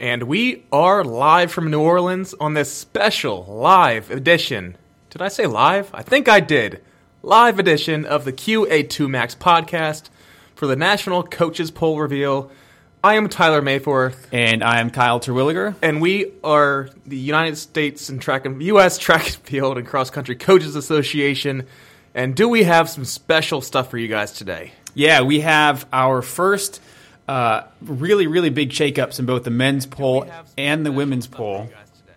And we are live from New Orleans on this special live edition. Did I say live? I think I did. Live edition of the QA2 Max podcast for the National Coaches Poll Reveal. I am Tyler Mayforth. And I am Kyle Terwilliger. And we are the United States and U.S. Track and Field and Cross Country Coaches Association. And do we have some special stuff for you guys today? Yeah, we have our first really big shakeups in both the men's poll and the women's poll.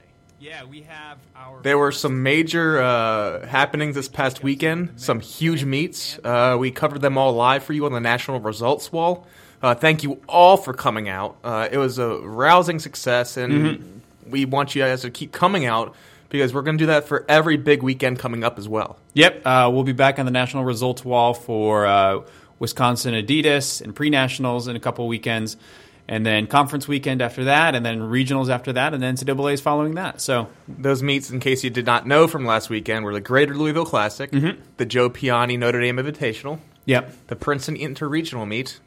There were some major happenings this past weekend, some huge meets. We covered them all live for you on the National Results Wall. Thank you all for coming out. It was a rousing success, and we want you guys to keep coming out because we're going to do that for every big weekend coming up as well. Yep, we'll be back on the National Results Wall for Wisconsin Adidas and pre-nationals in a couple weekends, and then conference weekend after that, and then regionals after that, and then NCAA's following that. So those meets, in case you did not know from last weekend, were the Greater Louisville Classic, the Joe Piani Notre Dame Invitational, yep, the Princeton Interregional meet,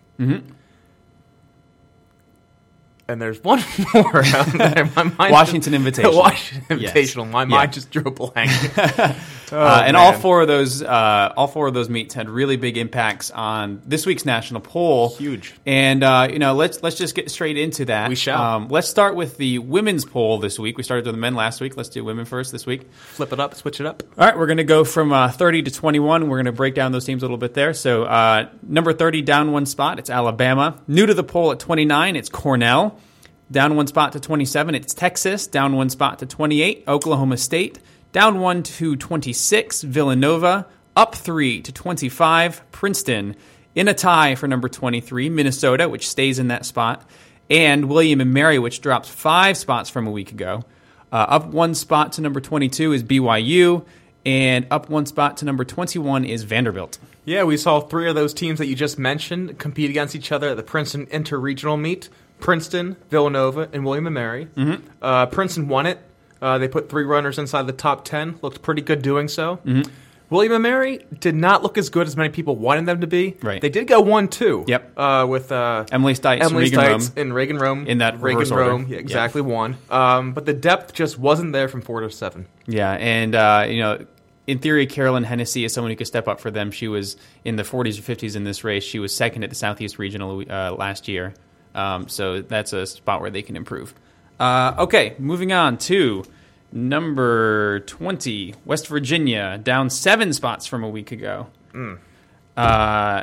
and there's one more out there. Washington Invitational. Washington Invitational. Yes. My mind just drew a blank. And all four of those meets had really big impacts on this week's national poll. Huge. And let's just get straight into that. We shall. Let's start with the women's poll this week. We started with the men last week. Let's do women first this week. Flip it up, switch it up. All right, we're going to go from 30 to 21. We're going to break down those teams a little bit there. So number 30, down one spot, it's Alabama. New to the poll at 29, it's Cornell. Down one spot to 27, it's Texas. Down one spot to 28, Oklahoma State. Down one to 26, Villanova. Up 3 to 25, Princeton. In a tie for number 23, Minnesota, which stays in that spot. And William and Mary, which drops 5 spots from a week ago. Up 1 spot to number 22 is BYU. And up 1 spot to number 21 is Vanderbilt. Yeah, we saw 3 of those teams that you just mentioned compete against each other at the Princeton Interregional meet. Princeton, Villanova, and William & Mary. Princeton won it. They put 3 runners inside the top 10. Looked pretty good doing so. William & Mary did not look as good as many people wanted them to be. Right. They did go 1-2. Yep. With Emily Stites, and Reagan Rome. In that reverse order. Rome, yeah, exactly, won. But the depth just wasn't there from 4 to 7. Yeah, and in theory, Carolyn Hennessy is someone who could step up for them. She was in the 40s or 50s in this race. She was second at the Southeast Regional last year. So that's a spot where they can improve. Okay, moving on to number 20, West Virginia, down 7 spots from a week ago. Number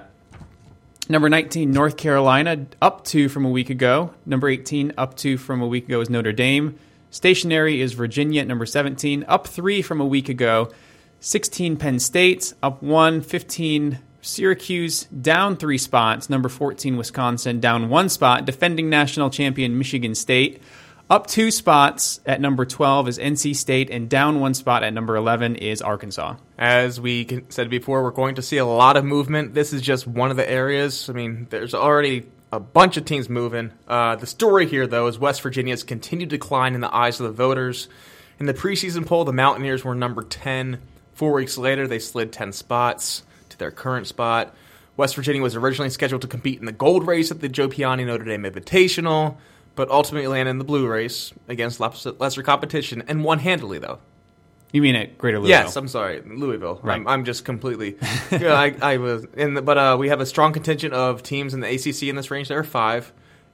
19, North Carolina, up 2 from a week ago. Number 18, up 2 from a week ago is Notre Dame. Stationary is Virginia at number 17, up 3 from a week ago. 16, Penn State, up 1, 15, Syracuse, down 3 spots. Number 14, Wisconsin, down 1 spot. Defending national champion Michigan State. Up 2 spots at number 12 is NC State, and down 1 spot at number 11 is Arkansas. As we said before, we're going to see a lot of movement. This is just one of the areas. I mean, there's already a bunch of teams moving. The story here, though, is West Virginia's continued decline in the eyes of the voters. In the preseason poll, the Mountaineers were number 10. 4 weeks later, they slid 10 spots to their current spot. West Virginia was originally scheduled to compete in the gold race at the Joe Piani Notre Dame Invitational, but ultimately landed in the blue race against lesser competition, and won handily, though. You mean at Greater Louisville? Yes, I'm sorry, Louisville. Right. I'm just completely. I was but we have a strong contingent of teams in the ACC in this range. There are 5,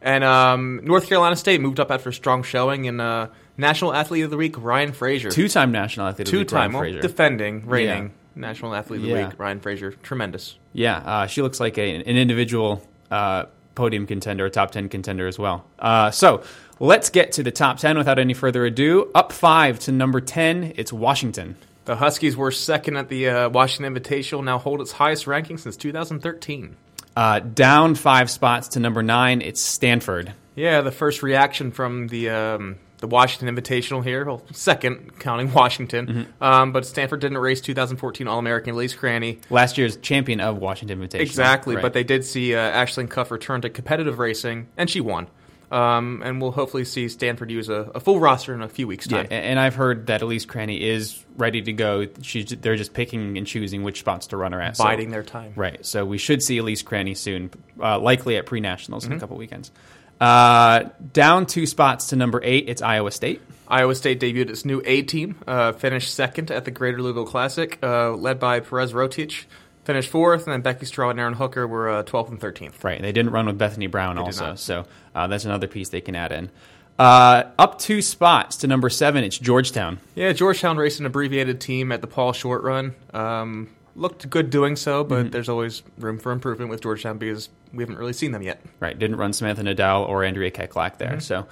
and North Carolina State moved up after a strong showing in National Athlete of the Week Ryan Frazier, 2-time National Athlete of the Week. Ryan Frazier, defending, reigning National Athlete of the Week Ryan Frazier, tremendous. Yeah, she looks like an individual podium contender, a top 10 contender as well. So let's get to the top 10 without any further ado. Up 5 to number 10, it's Washington. The Huskies were second at the Washington Invitational, now hold its highest ranking since 2013. Down 5 spots to number 9, it's Stanford. Yeah, the first reaction from the Washington Invitational here, well, second, counting Washington. But Stanford didn't race 2014 All-American Elise Cranny. Last year's champion of Washington Invitational. Exactly, right. But they did see Ashlyn Cuff return to competitive racing, and she won. And we'll hopefully see Stanford use a full roster in a few weeks' time. Yeah, and I've heard that Elise Cranny is ready to go. They're just picking and choosing which spots to run her at. Biding their time. Right, so we should see Elise Cranny soon, likely at pre-nationals in a couple weekends. Down 2 spots to number 8, it's Iowa State. Iowa State debuted its new A team, finished second at the Greater Louisville Classic, led by Perez Rotich. Finished fourth, and then Becky Straw and Aaron Hooker were 12th and 13th. Right, they didn't run with Bethany Brown also, so that's another piece they can add in. Up 2 spots to number 7, it's Georgetown. Yeah, Georgetown raced an abbreviated team at the Paul Short Run. Looked good doing so, but there's always room for improvement with Georgetown because we haven't really seen them yet. Right, didn't run Samantha Nadal or Andrea Keklak there. So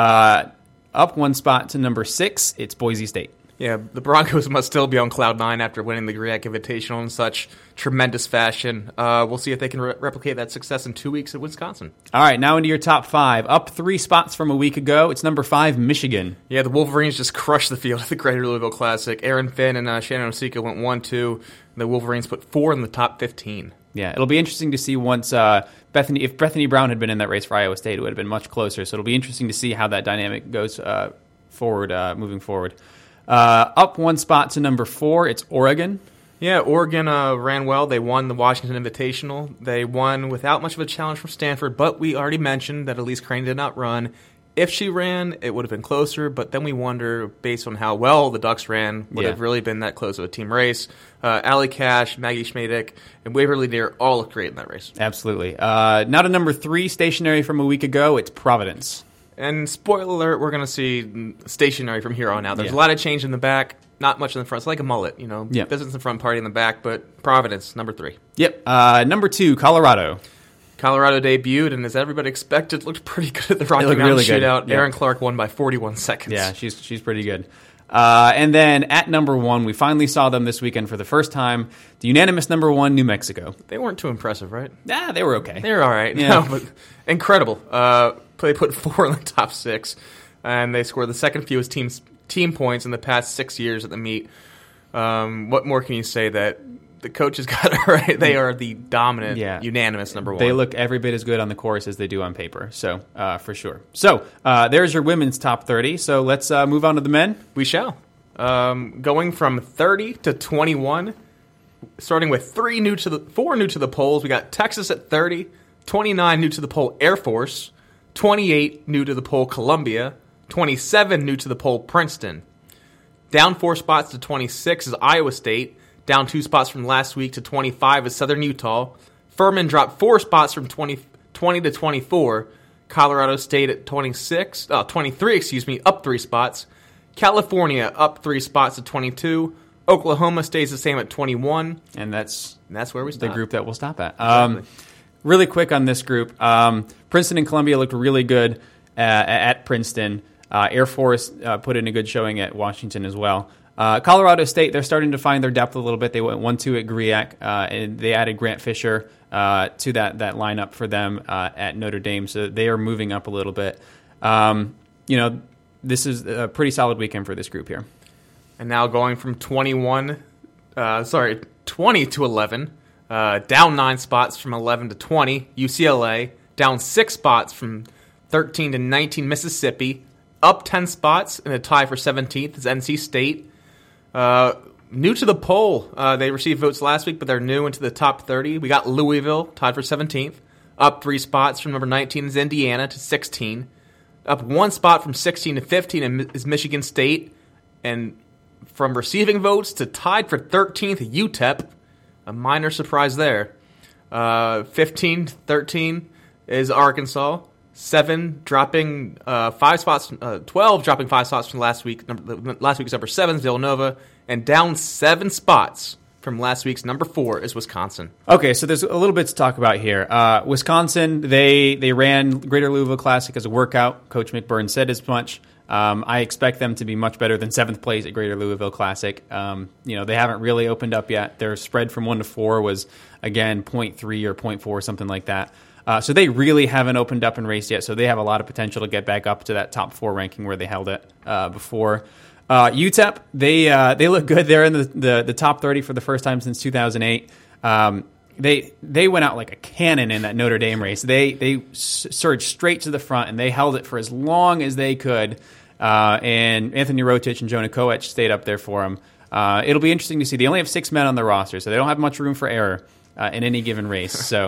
up 1 spot to number 6, it's Boise State. Yeah, the Broncos must still be on cloud 9 after winning the GRIAC Invitational in such tremendous fashion. We'll see if they can replicate that success in 2 weeks at Wisconsin. All right, now into your top 5. Up 3 spots from a week ago, it's number 5, Michigan. Yeah, the Wolverines just crushed the field at the Greater Louisville Classic. Aaron Finn and Shannon Osika went 1-2. The Wolverines put 4 in the top 15. Yeah, it'll be interesting to see once if Bethany Brown had been in that race for Iowa State, it would have been much closer. So it'll be interesting to see how that dynamic goes forward, moving forward. Up 1 spot to number 4, it's Oregon. Yeah, Oregon ran well. They won the Washington Invitational. They won without much of a challenge from Stanford, but we already mentioned that Elise Crane did not run. If she ran, it would have been closer, but then we wonder, based on how well the Ducks ran, would have really been that close of a team race. Allie Cash, Maggie Schmadek, and Waverly Deer all looked great in that race. Absolutely. Now to number 3, stationary from a week ago, it's Providence. And spoiler alert, we're going to see stationary from here on out. There's a lot of change in the back, not much in the front. It's like a mullet, Business in the front, party in the back, but Providence, number 3. Yep. Number 2, Colorado. Colorado debuted, and as everybody expected, looked pretty good at the Rocky Mountain really Shootout. Yeah. Erin Clark won by 41 seconds. Yeah, she's pretty good. And then at number 1, we finally saw them this weekend for the first time. The unanimous number 1, New Mexico. They weren't too impressive, right? Yeah, they were okay. They were all right. Yeah. No, but incredible. They put 4 in the top 6, and they scored the second fewest team points in the past 6 years at the meet. What more can you say that the coaches got it right? They are the dominant, unanimous number 1. They look every bit as good on the course as they do on paper, so for sure. So there's your women's top 30. So let's move on to the men. We shall. Going from 30 to 21, starting with 4 new to the polls. We got Texas at 30, 29 new to the poll Air Force, 28 new to the poll Columbia, 27 new to the poll Princeton. Down 4 spots to 26 is Iowa State. Down 2 spots from last week to 25 is Southern Utah. Furman dropped 4 spots from 20 to 24. Colorado State at 23, up 3 spots. California up 3 spots to 22. Oklahoma stays the same at 21. And that's where we stop. The group that we'll stop at. Exactly. Really quick on this group. Princeton and Columbia looked really good at Princeton. Air Force put in a good showing at Washington as well. Colorado State, they're starting to find their depth a little bit. They went 1-2 at GRIAC, and they added Grant Fisher to that lineup for them at Notre Dame, so they are moving up a little bit. This is a pretty solid weekend for this group here. And now going from 20 to 11, down 9 spots from 11 to 20, UCLA, down 6 spots from 13 to 19, Mississippi, up 10 spots in a tie for 17th is NC State. New to the poll. They received votes last week, but they're new into the top 30. We got Louisville, tied for 17th. Up 3 spots from number 19 is Indiana to 16. Up 1 spot from 16 to 15 is Michigan State. And from receiving votes to tied for 13th, UTEP. A minor surprise there. 15 to 13 is Arkansas. 7 dropping 5 spots. 12 dropping 5 spots from last week. Last week's number 7 is Villanova, and down 7 spots from last week's number 4 is Wisconsin. Okay, so there's a little bit to talk about here. Wisconsin, they ran Greater Louisville Classic as a workout. Coach McBurn said as much. I expect them to be much better than 7th place at Greater Louisville Classic. They haven't really opened up yet. Their spread from 1 to 4 was again 0.3 or 0.4, something like that. So they really haven't opened up and raced yet, so they have a lot of potential to get back up to that top 4 ranking where they held it before. UTEP, they look good. They're in the top 30 for the first time since 2008. They went out like a cannon in that Notre Dame race. They surged straight to the front, and they held it for as long as they could. And Anthony Rotich and Jonah Koech stayed up there for them. It'll be interesting to see. They only have 6 men on the roster, so they don't have much room for error in any given race. So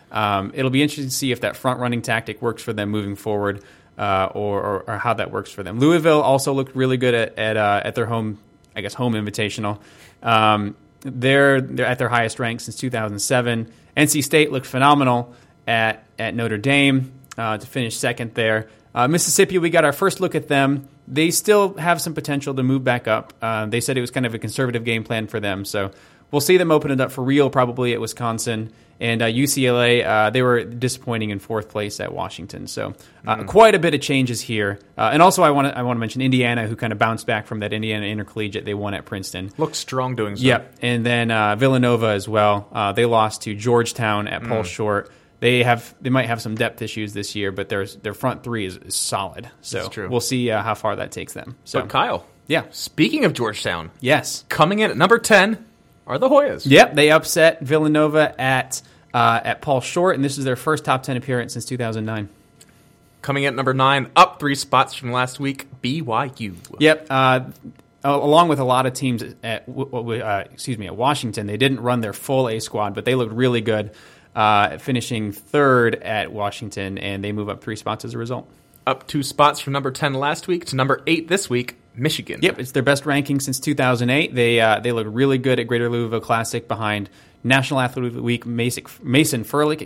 It'll be interesting to see if that front-running tactic works for them moving forward, or how that works for them. Louisville also looked really good at their home invitational. They're at their highest rank since 2007. NC State looked phenomenal at Notre Dame to finish second there. Mississippi, we got our first look at them. They still have some potential to move back up. They said it was kind of a conservative game plan for them, so we'll see them open it up for real probably at Wisconsin. And UCLA, they were disappointing in fourth place at Washington. So quite a bit of changes here. And also I want to mention Indiana, who kind of bounced back from that Indiana Intercollegiate they won at Princeton. Looked strong doing so. Yep. And then Villanova as well. They lost to Georgetown at Paul Short. They might have some depth issues this year, but their front three is solid. So we'll see how far that takes them. So But Kyle, yeah. Speaking of Georgetown, Yes. coming in at number 10 are the Hoyas. Yep, they upset Villanova at Paul Short, and this is their first top 10 appearance since 2009. Coming in at number 9, up 3 spots from last week, BYU. Yep, along with a lot of teams at Washington, they didn't run their full A squad, but they looked really good, finishing third at Washington, and they move up 3 spots as a result. Up 2 spots from number 10 last week to number 8 this week, Michigan. Yep, it's their best ranking since 2008. They look really good at Greater Louisville Classic behind National Athlete of the Week Mason Furlick,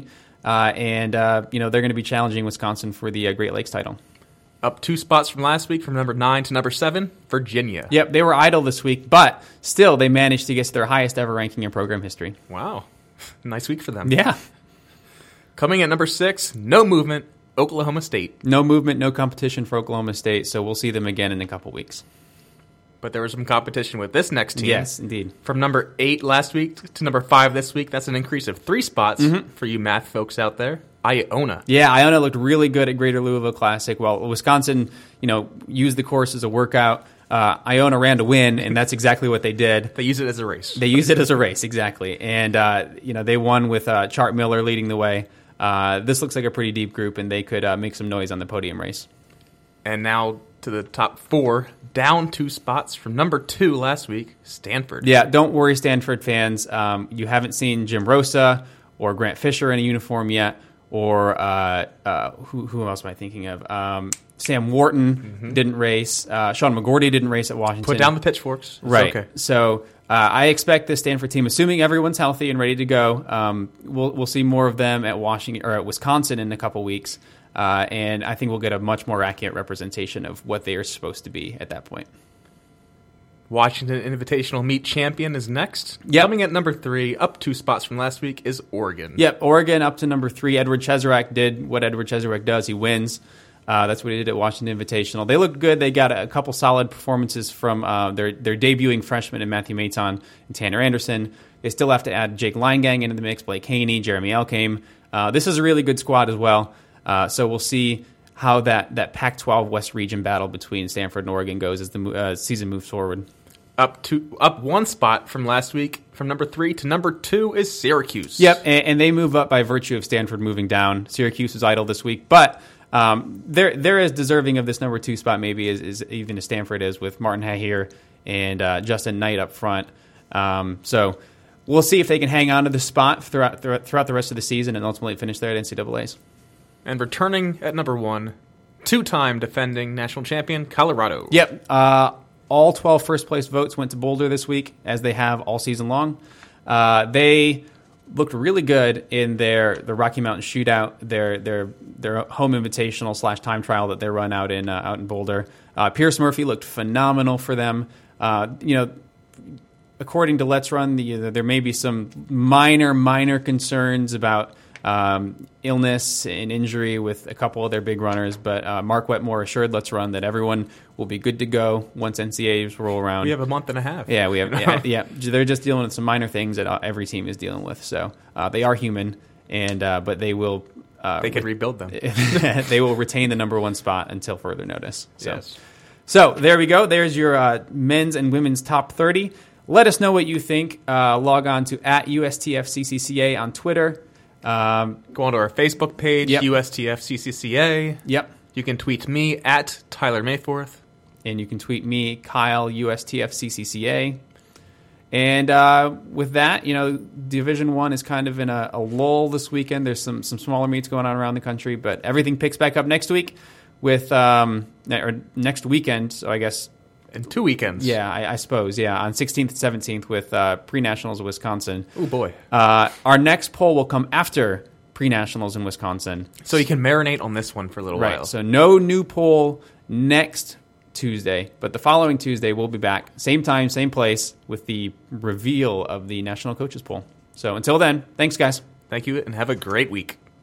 and they're going to be challenging Wisconsin for the Great Lakes title. Up 2 spots from last week from number 9 to number 7, Virginia. Yep, they were idle this week, but still they managed to get to their highest ever ranking in program history. Wow. Nice week for them. Yeah. Coming at number 6, no movement, Oklahoma State. No movement, no competition for Oklahoma State, so we'll see them again in a couple weeks. But there was some competition with this next team. Yes, indeed. From number 8 last week to number 5 this week, that's an increase of 3 spots for you math folks out there. Iona. Yeah, Iona looked really good at Greater Louisville Classic. Well, Wisconsin, used the course as a workout. Iona ran to win, and that's exactly what they did. They use it as a race. They use it as a race, exactly. And, they won with Chart Miller leading the way. This looks like a pretty deep group, and they could make some noise on the podium race. And now to the top 4, down 2 spots from number 2 last week, Stanford. Yeah, don't worry, Stanford fans. You haven't seen Jim Rosa or Grant Fisher in a uniform yet, or who else am I thinking of? Sam Wharton didn't race. Sean McGorty didn't race at Washington. Put down the pitchforks. It's right. Okay. So I expect this Stanford team, assuming everyone's healthy and ready to go, we'll see more of them at Washington or at Wisconsin in a couple weeks, and I think we'll get a much more accurate representation of what they are supposed to be at that point. Washington Invitational Meet Champion is next. Yep. Coming at number 3, up 2 spots from last week, is Oregon. Yep, Oregon up to number 3. Edward Cheserek did what Edward Cheserek does. He wins. That's what he did at Washington Invitational. They looked good. They got a couple solid performances from their debuting freshmen in Matthew Maton and Tanner Anderson. They still have to add Jake Leingang into the mix, Blake Haney, Jeremy Elkame. This is a really good squad as well. So we'll see how that Pac-12 West region battle between Stanford and Oregon goes as the season moves forward. Up 1 spot from last week, from number 3 to number 2 is Syracuse. Yep, and they move up by virtue of Stanford moving down. Syracuse is idle this week, but they're as deserving of this number 2 spot maybe as even as Stanford is, with Martin Hahier and Justin Knight up front. So we'll see if they can hang on to this spot throughout the rest of the season and ultimately finish there at NCAA's. And returning at number 1, 2-time defending national champion, Colorado. Yep. All 12 first-place votes went to Boulder this week, as they have all season long. They looked really good in the Rocky Mountain Shootout, their home invitational / time trial that they run out in Boulder. Pierce Murphy looked phenomenal for them. According to Let's Run, there may be some minor concerns about illness and injury with a couple of their big runners, but Mark Wetmore assured Let's Run that everyone will be good to go once NCAAs roll around. We have a month and a half. Yeah, we have. Yeah, they're just dealing with some minor things that every team is dealing with. So they are human, and but they will. They can rebuild them. They will retain the number 1 spot until further notice. So. Yes. So there we go. There's your men's and women's top 30. Let us know what you think. Log on to @USTFCCCA on Twitter. Go on to our Facebook page, Yep. USTFCCCA. Yep. You can tweet me at Tyler Mayforth. And you can tweet me, Kyle, USTFCCCA. And with that, Division One is kind of in a lull this weekend. There's some smaller meets going on around the country, but everything picks back up next week with or next weekend. So I guess in 2 weekends. Yeah, I suppose. Yeah, on 16th and 17th with pre-nationals of Wisconsin. Oh boy. Our next poll will come after pre-nationals in Wisconsin. So you can marinate on this one for a little while. Right. So no new poll next Tuesday, but the following Tuesday we'll be back, same time, same place, with the reveal of the National Coaches Poll. So until then, thanks guys. Thank you, and have a great week.